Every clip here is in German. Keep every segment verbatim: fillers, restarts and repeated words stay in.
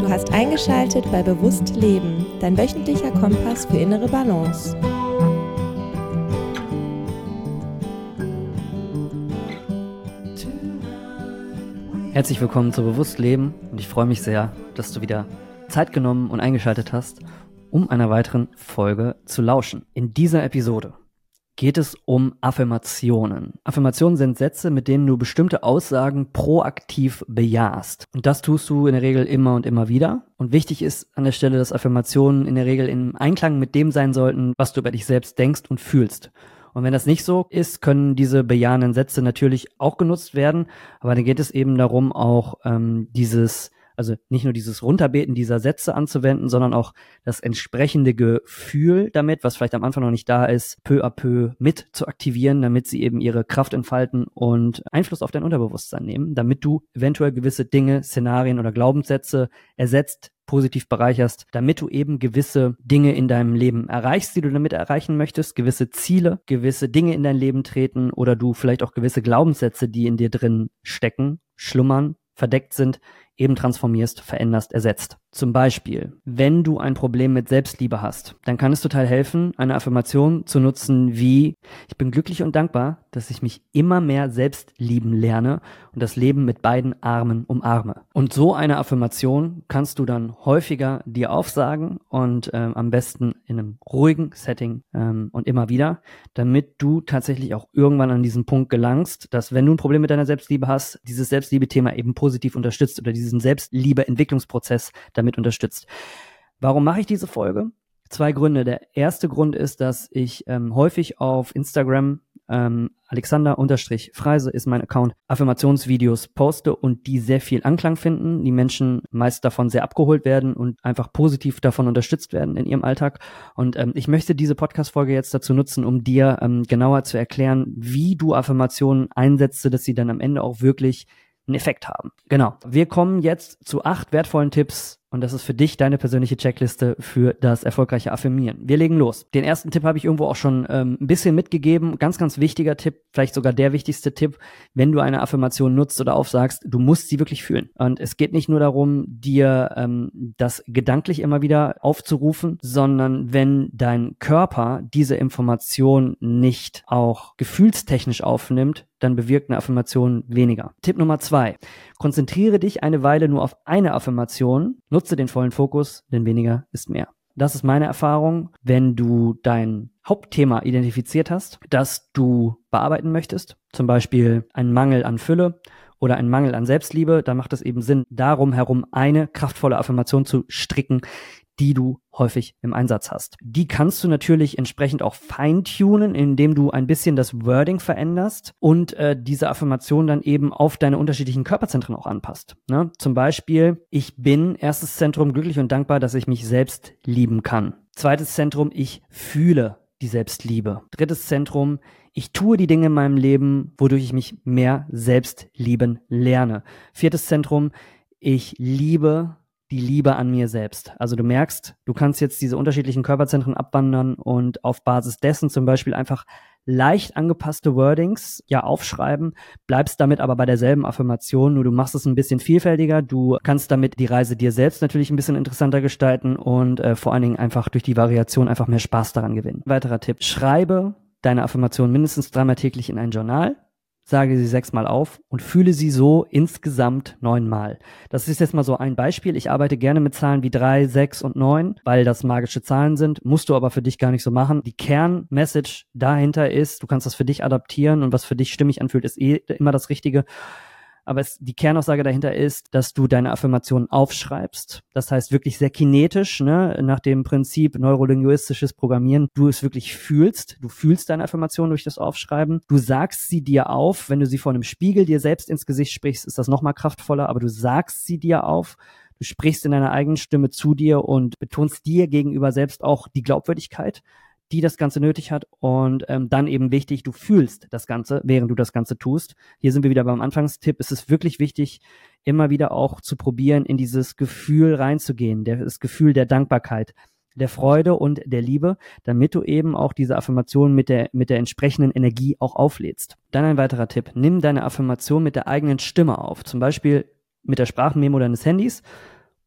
Du hast eingeschaltet bei Bewusst Leben, dein wöchentlicher Kompass für innere Balance. Herzlich willkommen zu Bewusst Leben und ich freue mich sehr, dass du wieder Zeit genommen und eingeschaltet hast, um einer weiteren Folge zu lauschen. In dieser Episode geht es um Affirmationen. Affirmationen sind Sätze, mit denen du bestimmte Aussagen proaktiv bejahst. Und das tust du in der Regel immer und immer wieder. Und wichtig ist an der Stelle, dass Affirmationen in der Regel im Einklang mit dem sein sollten, was du über dich selbst denkst und fühlst. Und wenn das nicht so ist, können diese bejahenden Sätze natürlich auch genutzt werden. Aber dann geht es eben darum, auch ähm, dieses Also nicht nur dieses Runterbeten dieser Sätze anzuwenden, sondern auch das entsprechende Gefühl damit, was vielleicht am Anfang noch nicht da ist, peu à peu mit zu aktivieren, damit sie eben ihre Kraft entfalten und Einfluss auf dein Unterbewusstsein nehmen, damit du eventuell gewisse Dinge, Szenarien oder Glaubenssätze ersetzt, positiv bereicherst, damit du eben gewisse Dinge in deinem Leben erreichst, die du damit erreichen möchtest, gewisse Ziele, gewisse Dinge in dein Leben treten oder du vielleicht auch gewisse Glaubenssätze, die in dir drin stecken, schlummern, verdeckt sind, eben transformierst, veränderst, ersetzt. Zum Beispiel, wenn du ein Problem mit Selbstliebe hast, dann kann es total helfen, eine Affirmation zu nutzen wie: Ich bin glücklich und dankbar, dass ich mich immer mehr selbst lieben lerne und das Leben mit beiden Armen umarme. Und so eine Affirmation kannst du dann häufiger dir aufsagen und ähm, am besten in einem ruhigen Setting ähm, und immer wieder, damit du tatsächlich auch irgendwann an diesen Punkt gelangst, dass, wenn du ein Problem mit deiner Selbstliebe hast, dieses Selbstliebe-Thema eben positiv unterstützt oder diesen Selbstliebe-Entwicklungsprozess damit unterstützt. Warum mache ich diese Folge? Zwei Gründe. Der erste Grund ist, dass ich ähm, häufig auf Instagram, ähm, Alexander-Freise ist mein Account, Affirmationsvideos poste und die sehr viel Anklang finden, die Menschen meist davon sehr abgeholt werden und einfach positiv davon unterstützt werden in ihrem Alltag. Und ähm, ich möchte diese Podcast-Folge jetzt dazu nutzen, um dir ähm, genauer zu erklären, wie du Affirmationen einsetzt, dass sie dann am Ende auch wirklich einen Effekt haben. Genau. Wir kommen jetzt zu acht wertvollen Tipps und das ist für dich deine persönliche Checkliste für das erfolgreiche Affirmieren. Wir legen los. Den ersten Tipp habe ich irgendwo auch schon ähm, ein bisschen mitgegeben. Ganz, ganz wichtiger Tipp, vielleicht sogar der wichtigste Tipp, wenn du eine Affirmation nutzt oder aufsagst, du musst sie wirklich fühlen. Und es geht nicht nur darum, dir ähm, das gedanklich immer wieder aufzurufen, sondern wenn dein Körper diese Information nicht auch gefühlstechnisch aufnimmt, dann bewirkt eine Affirmation weniger. Tipp Nummer zwei. Konzentriere dich eine Weile nur auf eine Affirmation, nutze den vollen Fokus, denn weniger ist mehr. Das ist meine Erfahrung, wenn du dein Hauptthema identifiziert hast, das du bearbeiten möchtest, zum Beispiel einen Mangel an Fülle oder einen Mangel an Selbstliebe, dann macht es eben Sinn, darum herum eine kraftvolle Affirmation zu stricken, die du häufig im Einsatz hast. Die kannst du natürlich entsprechend auch feintunen, indem du ein bisschen das Wording veränderst und äh, diese Affirmation dann eben auf deine unterschiedlichen Körperzentren auch anpasst. Ne? Zum Beispiel: Ich bin, erstes Zentrum, glücklich und dankbar, dass ich mich selbst lieben kann. Zweites Zentrum: Ich fühle die Selbstliebe. Drittes Zentrum: Ich tue die Dinge in meinem Leben, wodurch ich mich mehr selbst lieben lerne. Viertes Zentrum: Ich liebe die Liebe an mir selbst. Also du merkst, du kannst jetzt diese unterschiedlichen Körperzentren abwandern und auf Basis dessen zum Beispiel einfach leicht angepasste Wordings ja aufschreiben, bleibst damit aber bei derselben Affirmation, nur du machst es ein bisschen vielfältiger, du kannst damit die Reise dir selbst natürlich ein bisschen interessanter gestalten und äh, vor allen Dingen einfach durch die Variation einfach mehr Spaß daran gewinnen. Weiterer Tipp: Schreibe deine Affirmation mindestens dreimal täglich in ein Journal. Sage sie sechsmal auf und fühle sie so insgesamt neunmal. Das ist jetzt mal so ein Beispiel. Ich arbeite gerne mit Zahlen wie drei, sechs und neun, weil das magische Zahlen sind. Musst du aber für dich gar nicht so machen. Die Kernmessage dahinter ist, du kannst das für dich adaptieren und was für dich stimmig anfühlt, ist eh immer das Richtige. Aber es, die Kernaussage dahinter ist, dass du deine Affirmationen aufschreibst. Das heißt wirklich sehr kinetisch, ne, nach dem Prinzip neurolinguistisches Programmieren. Du es wirklich fühlst. Du fühlst deine Affirmationen durch das Aufschreiben. Du sagst sie dir auf. Wenn du sie vor einem Spiegel dir selbst ins Gesicht sprichst, ist das nochmal kraftvoller. Aber du sagst sie dir auf. Du sprichst in deiner eigenen Stimme zu dir und betonst dir gegenüber selbst auch die Glaubwürdigkeit, die das Ganze nötig hat. Und ähm, dann eben wichtig, du fühlst das Ganze, während du das Ganze tust. Hier sind wir wieder beim Anfangstipp. Es ist wirklich wichtig, immer wieder auch zu probieren, in dieses Gefühl reinzugehen, das Gefühl der Dankbarkeit, der Freude und der Liebe, damit du eben auch diese Affirmation mit der, mit der entsprechenden Energie auch auflädst. Dann ein weiterer Tipp: Nimm deine Affirmation mit der eigenen Stimme auf, zum Beispiel mit der Sprachmemo deines Handys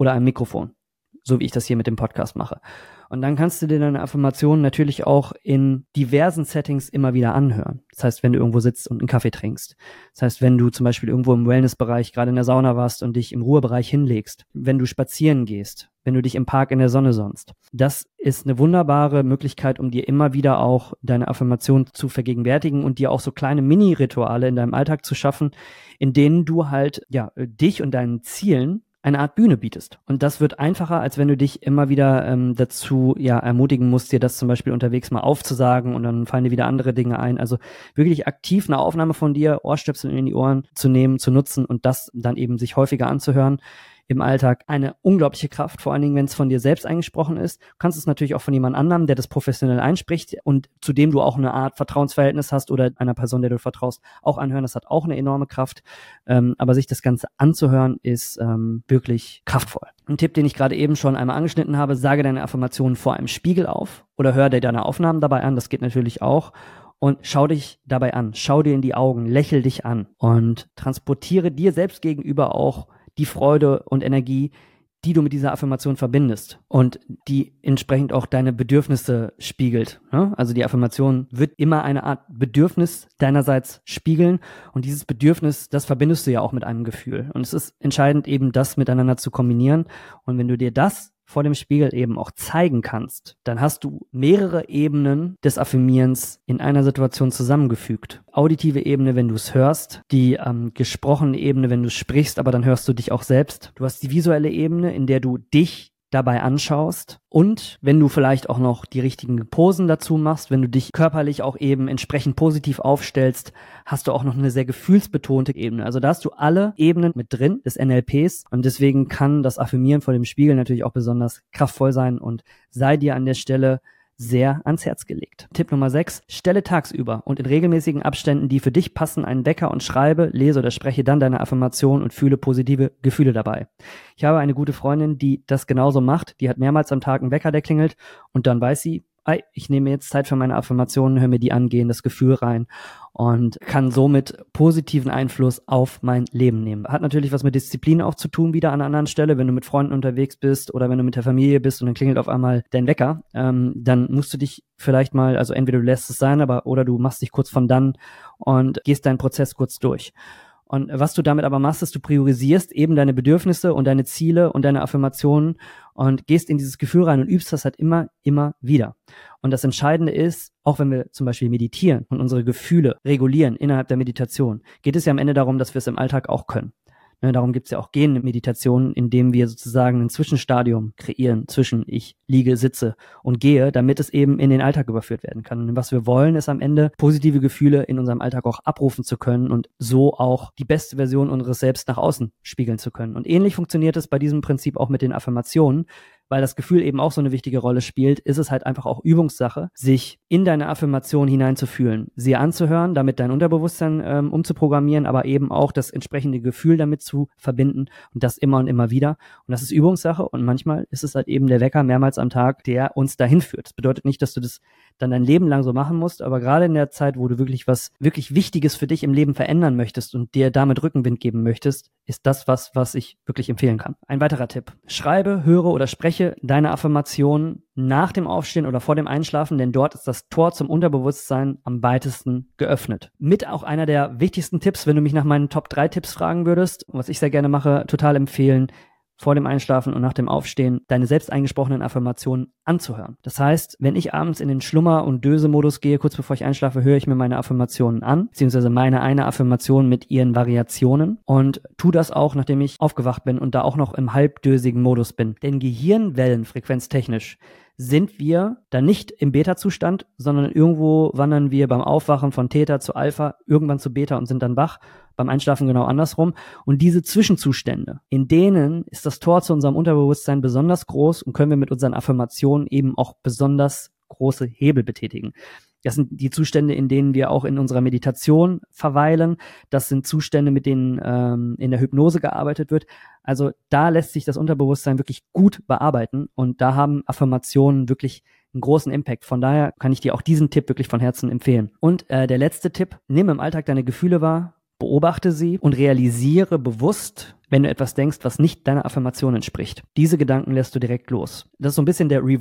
oder einem Mikrofon, so wie ich das hier mit dem Podcast mache. Und dann kannst du dir deine Affirmationen natürlich auch in diversen Settings immer wieder anhören. Das heißt, wenn du irgendwo sitzt und einen Kaffee trinkst. Das heißt, wenn du zum Beispiel irgendwo im Wellnessbereich, gerade in der Sauna warst und dich im Ruhebereich hinlegst. Wenn du spazieren gehst. Wenn du dich im Park in der Sonne sonnst. Das ist eine wunderbare Möglichkeit, um dir immer wieder auch deine Affirmation zu vergegenwärtigen und dir auch so kleine Mini-Rituale in deinem Alltag zu schaffen, in denen du halt ja dich und deinen Zielen eine Art Bühne bietest. Und das wird einfacher, als wenn du dich immer wieder ähm, dazu ja ermutigen musst, dir das zum Beispiel unterwegs mal aufzusagen und dann fallen dir wieder andere Dinge ein. Also wirklich aktiv eine Aufnahme von dir, Ohrstöpsel in die Ohren zu nehmen, zu nutzen und das dann eben sich häufiger anzuhören im Alltag. Eine unglaubliche Kraft, vor allen Dingen, wenn es von dir selbst eingesprochen ist. Du kannst es natürlich auch von jemand anderem, der das professionell einspricht und zu dem du auch eine Art Vertrauensverhältnis hast oder einer Person, der du vertraust, auch anhören. Das hat auch eine enorme Kraft. Ähm, aber sich das Ganze anzuhören, ist ähm, wirklich kraftvoll. Ein Tipp, den ich gerade eben schon einmal angeschnitten habe, sage deine Affirmationen vor einem Spiegel auf oder hör dir deine Aufnahmen dabei an. Das geht natürlich auch. Und schau dich dabei an. Schau dir in die Augen. Lächel dich an. Und transportiere dir selbst gegenüber auch die Freude und Energie, die du mit dieser Affirmation verbindest und die entsprechend auch deine Bedürfnisse spiegelt. Ne? Also die Affirmation wird immer eine Art Bedürfnis deinerseits spiegeln und dieses Bedürfnis, das verbindest du ja auch mit einem Gefühl. Und es ist entscheidend, eben das miteinander zu kombinieren. Und wenn du dir das vor dem Spiegel eben auch zeigen kannst, dann hast du mehrere Ebenen des Affirmierens in einer Situation zusammengefügt. Auditive Ebene, wenn du es hörst, die ähm, gesprochene Ebene, wenn du sprichst, aber dann hörst du dich auch selbst. Du hast die visuelle Ebene, in der du dich dabei anschaust und wenn du vielleicht auch noch die richtigen Posen dazu machst, wenn du dich körperlich auch eben entsprechend positiv aufstellst, hast du auch noch eine sehr gefühlsbetonte Ebene. Also da hast du alle Ebenen mit drin des N L Ps und deswegen kann das Affirmieren vor dem Spiegel natürlich auch besonders kraftvoll sein und sei dir an der Stelle sehr ans Herz gelegt. Tipp Nummer sechs. Stelle tagsüber und in regelmäßigen Abständen, die für dich passen, einen Wecker und schreibe, lese oder spreche dann deine Affirmation und fühle positive Gefühle dabei. Ich habe eine gute Freundin, die das genauso macht. Die hat mehrmals am Tag einen Wecker, der klingelt und dann weiß sie, ey, ich nehme jetzt Zeit für meine Affirmationen, höre mir die an, gehe in das Gefühl rein und kann somit positiven Einfluss auf mein Leben nehmen. Hat natürlich was mit Disziplin auch zu tun, wieder an einer anderen Stelle, wenn du mit Freunden unterwegs bist oder wenn du mit der Familie bist und dann klingelt auf einmal dein Wecker, ähm, dann musst du dich vielleicht mal, also entweder du lässt es sein, aber oder du machst dich kurz von dann und gehst deinen Prozess kurz durch. Und was du damit aber machst, ist, du priorisierst eben deine Bedürfnisse und deine Ziele und deine Affirmationen und gehst in dieses Gefühl rein und übst das halt immer, immer wieder. Und das Entscheidende ist, auch wenn wir zum Beispiel meditieren und unsere Gefühle regulieren innerhalb der Meditation, geht es ja am Ende darum, dass wir es im Alltag auch können. Ne, darum gibt es ja auch gehende Meditationen, in dem wir sozusagen ein Zwischenstadium kreieren zwischen ich liege, sitze und gehe, damit es eben in den Alltag überführt werden kann. Und was wir wollen, ist am Ende positive Gefühle in unserem Alltag auch abrufen zu können und so auch die beste Version unseres Selbst nach außen spiegeln zu können. Und ähnlich funktioniert es bei diesem Prinzip auch mit den Affirmationen. Weil das Gefühl eben auch so eine wichtige Rolle spielt, ist es halt einfach auch Übungssache, sich in deine Affirmation hineinzufühlen, sie anzuhören, damit dein Unterbewusstsein ähm, umzuprogrammieren, aber eben auch das entsprechende Gefühl damit zu verbinden und das immer und immer wieder. Und das ist Übungssache und manchmal ist es halt eben der Wecker mehrmals am Tag, der uns dahin führt. Das bedeutet nicht, dass du das dann dein Leben lang so machen musst, aber gerade in der Zeit, wo du wirklich was wirklich Wichtiges für dich im Leben verändern möchtest und dir damit Rückenwind geben möchtest, ist das was, was ich wirklich empfehlen kann. Ein weiterer Tipp. Schreibe, höre oder spreche deine Affirmationen nach dem Aufstehen oder vor dem Einschlafen, denn dort ist das Tor zum Unterbewusstsein am weitesten geöffnet. Mit auch einer der wichtigsten Tipps, wenn du mich nach meinen Top drei Tipps fragen würdest, was ich sehr gerne mache, total empfehlen, vor dem Einschlafen und nach dem Aufstehen deine selbst eingesprochenen Affirmationen anzuhören. Das heißt, wenn ich abends in den Schlummer- und Döse-Modus gehe, kurz bevor ich einschlafe, höre ich mir meine Affirmationen an, beziehungsweise meine eine Affirmation mit ihren Variationen und tu das auch, nachdem ich aufgewacht bin und da auch noch im halbdösigen Modus bin. Denn Gehirnwellenfrequenztechnisch sind wir dann nicht im Beta-Zustand, sondern irgendwo wandern wir beim Aufwachen von Theta zu Alpha, irgendwann zu Beta und sind dann wach, beim Einschlafen genau andersrum. Und diese Zwischenzustände, in denen ist das Tor zu unserem Unterbewusstsein besonders groß und können wir mit unseren Affirmationen eben auch besonders große Hebel betätigen. Das sind die Zustände, in denen wir auch in unserer Meditation verweilen. Das sind Zustände, mit denen ähm, in der Hypnose gearbeitet wird. Also da lässt sich das Unterbewusstsein wirklich gut bearbeiten und da haben Affirmationen wirklich einen großen Impact. Von daher kann ich dir auch diesen Tipp wirklich von Herzen empfehlen. Und äh, der letzte Tipp, nimm im Alltag deine Gefühle wahr, Beobachte sie und realisiere bewusst, wenn du etwas denkst, was nicht deiner Affirmation entspricht. Diese Gedanken lässt du direkt los. Das ist so ein bisschen der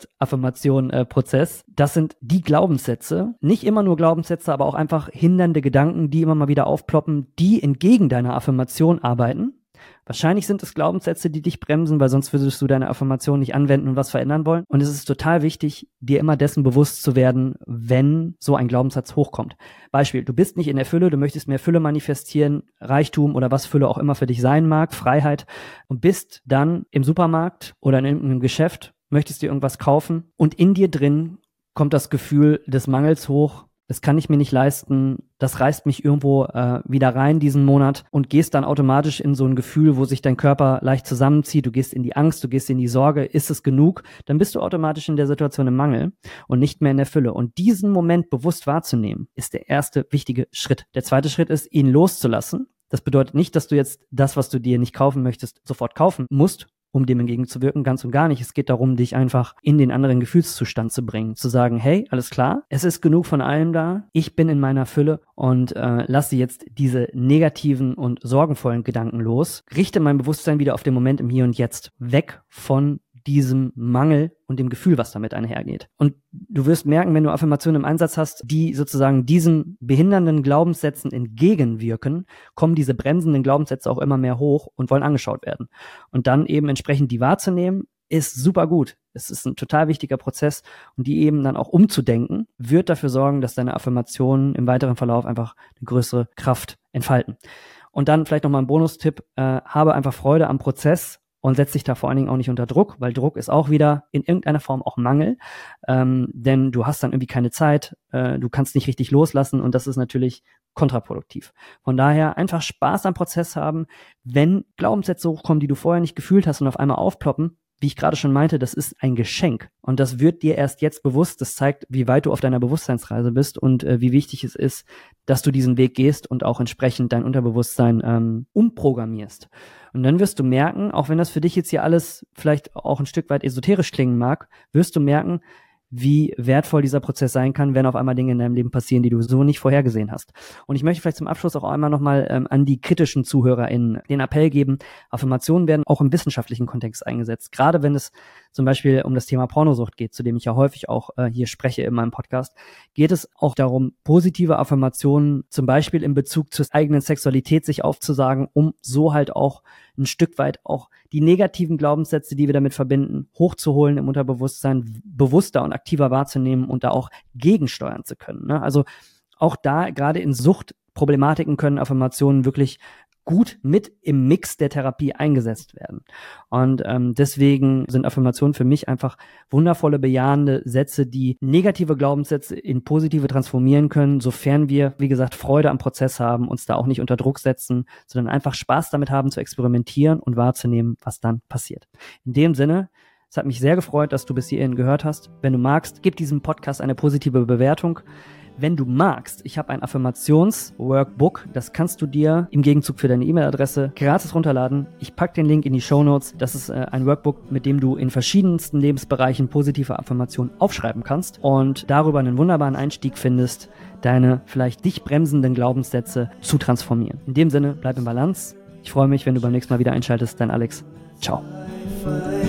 Reversed-Affirmation-Prozess. Das sind die Glaubenssätze, nicht immer nur Glaubenssätze, aber auch einfach hindernde Gedanken, die immer mal wieder aufploppen, die entgegen deiner Affirmation arbeiten. Wahrscheinlich sind es Glaubenssätze, die dich bremsen, weil sonst würdest du deine Affirmation nicht anwenden und was verändern wollen. Und es ist total wichtig, dir immer dessen bewusst zu werden, wenn so ein Glaubenssatz hochkommt. Beispiel, du bist nicht in der Fülle, du möchtest mehr Fülle manifestieren, Reichtum oder was Fülle auch immer für dich sein mag, Freiheit, und bist dann im Supermarkt oder in irgendeinem Geschäft, möchtest dir irgendwas kaufen und in dir drin kommt das Gefühl des Mangels hoch. Das kann ich mir nicht leisten, das reißt mich irgendwo äh, wieder rein diesen Monat und gehst dann automatisch in so ein Gefühl, wo sich dein Körper leicht zusammenzieht, du gehst in die Angst, du gehst in die Sorge, ist es genug? Dann bist du automatisch in der Situation im Mangel und nicht mehr in der Fülle. Und diesen Moment bewusst wahrzunehmen, ist der erste wichtige Schritt. Der zweite Schritt ist, ihn loszulassen. Das bedeutet nicht, dass du jetzt das, was du dir nicht kaufen möchtest, sofort kaufen musst, um dem entgegenzuwirken, ganz und gar nicht. Es geht darum, dich einfach in den anderen Gefühlszustand zu bringen, zu sagen, hey, alles klar, es ist genug von allem da, ich bin in meiner Fülle und äh, lasse jetzt diese negativen und sorgenvollen Gedanken los, richte mein Bewusstsein wieder auf den Moment im Hier und Jetzt, weg von diesem Mangel und dem Gefühl, was damit einhergeht. Und du wirst merken, wenn du Affirmationen im Einsatz hast, die sozusagen diesen behindernden Glaubenssätzen entgegenwirken, kommen diese bremsenden Glaubenssätze auch immer mehr hoch und wollen angeschaut werden. Und dann eben entsprechend die wahrzunehmen, ist super gut. Es ist ein total wichtiger Prozess und die eben dann auch umzudenken, wird dafür sorgen, dass deine Affirmationen im weiteren Verlauf einfach eine größere Kraft entfalten. Und dann vielleicht nochmal ein Bonustipp, äh, habe einfach Freude am Prozess und setz dich da vor allen Dingen auch nicht unter Druck, weil Druck ist auch wieder in irgendeiner Form auch Mangel, ähm, denn du hast dann irgendwie keine Zeit, äh, du kannst nicht richtig loslassen und das ist natürlich kontraproduktiv. Von daher einfach Spaß am Prozess haben, wenn Glaubenssätze hochkommen, die du vorher nicht gefühlt hast und auf einmal aufploppen, wie ich gerade schon meinte, das ist ein Geschenk und das wird dir erst jetzt bewusst. Das zeigt, wie weit du auf deiner Bewusstseinsreise bist und äh, wie wichtig es ist, dass du diesen Weg gehst und auch entsprechend dein Unterbewusstsein ähm, umprogrammierst. Und dann wirst du merken, auch wenn das für dich jetzt hier alles vielleicht auch ein Stück weit esoterisch klingen mag, wirst du merken, wie wertvoll dieser Prozess sein kann, wenn auf einmal Dinge in deinem Leben passieren, die du so nicht vorhergesehen hast. Und ich möchte vielleicht zum Abschluss auch einmal nochmal ähm, an die kritischen ZuhörerInnen den Appell geben, Affirmationen werden auch im wissenschaftlichen Kontext eingesetzt. Gerade wenn es zum Beispiel um das Thema Pornosucht geht, zu dem ich ja häufig auch äh, hier spreche in meinem Podcast, geht es auch darum, positive Affirmationen zum Beispiel in Bezug zur eigenen Sexualität sich aufzusagen, um so halt auch ein Stück weit auch die negativen Glaubenssätze, die wir damit verbinden, hochzuholen im Unterbewusstsein, bewusster und aktiver wahrzunehmen und da auch gegensteuern zu können. Ne? Also auch da, gerade in Suchtproblematiken, können Affirmationen wirklich gut mit im Mix der Therapie eingesetzt werden. Und ähm, deswegen sind Affirmationen für mich einfach wundervolle, bejahende Sätze, die negative Glaubenssätze in positive transformieren können, sofern wir, wie gesagt, Freude am Prozess haben, uns da auch nicht unter Druck setzen, sondern einfach Spaß damit haben, zu experimentieren und wahrzunehmen, was dann passiert. In dem Sinne, es hat mich sehr gefreut, dass du bis hierhin gehört hast. Wenn du magst, gib diesem Podcast eine positive Bewertung. Wenn du magst, ich habe ein Affirmations-Workbook, das kannst du dir im Gegenzug für deine E-Mail-Adresse gratis runterladen. Ich packe den Link in die Shownotes. Das ist äh, ein Workbook, mit dem du in verschiedensten Lebensbereichen positive Affirmationen aufschreiben kannst und darüber einen wunderbaren Einstieg findest, deine vielleicht dich bremsenden Glaubenssätze zu transformieren. In dem Sinne, bleib in Balance. Ich freue mich, wenn du beim nächsten Mal wieder einschaltest. Dein Alex. Ciao.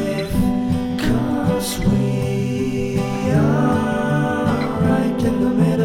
Cause we are right in the middle.